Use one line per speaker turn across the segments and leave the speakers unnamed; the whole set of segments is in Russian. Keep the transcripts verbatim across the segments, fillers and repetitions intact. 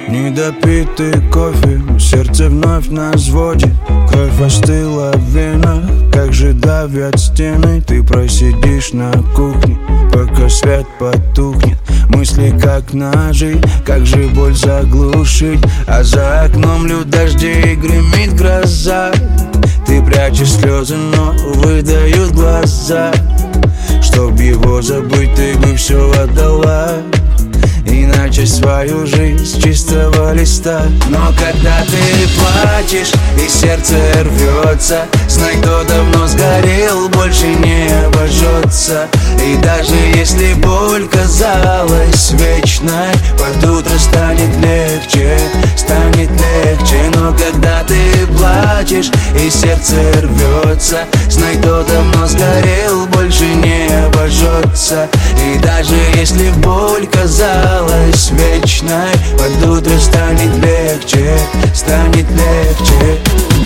Недопитый кофе, сердце вновь на взводе. Кровь остыла в венах, как же давят стены. Ты просидишь на кухне, пока свет потухнет. Мысли как ножи, как же боль заглушить. А за окном льют дожди и гремит гроза. Ты прячешь слезы, но выдают глаза. Чтоб его забыть, ты бы все отдала, и начать свою жизнь с чистого листа. Но когда ты плачешь и сердце рвется, знай, кто давно сгорел, больше не обожжется. И даже если боль казалась вечной, под утро станет легче, станет легче. Но когда ты плачешь и сердце рвется, знай, кто давно сгорел, больше не обожжется. И даже если боль казалась вечной, под утро станет легче, станет легче.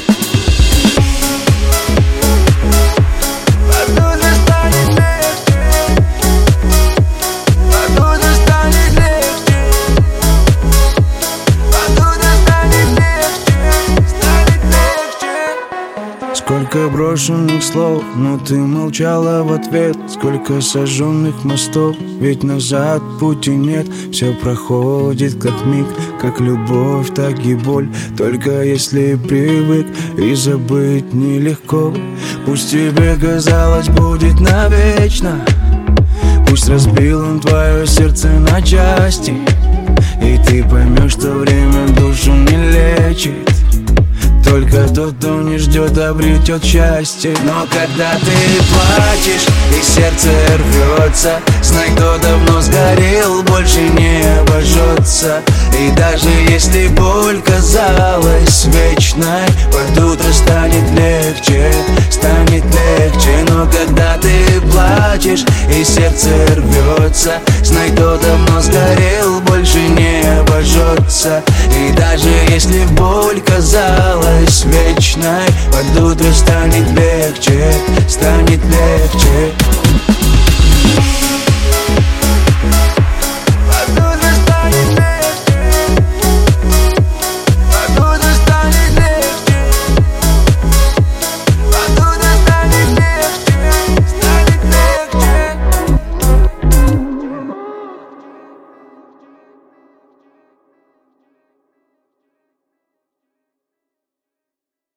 Сколько брошенных слов, но ты молчала в ответ. Сколько сожженных мостов, ведь назад пути нет. Все проходит как миг, как любовь, так и боль. Только если привык, и забыть нелегко. Пусть тебе казалось будет навечно, пусть разбил он твое сердце на части, и ты поймешь, что время душу не лечит. Только тот, кто не ждет, обретет счастье. Но когда ты плачешь и сердце рвется, знай, кто давно сгорел, больше не обожжется. И даже если боль казалась вечной, под утро станет легче, станет легче. Но когда ты плачешь и сердце рвется, знай, кто давно сгорел, больше не обожжется. И даже если боль казалась вечной,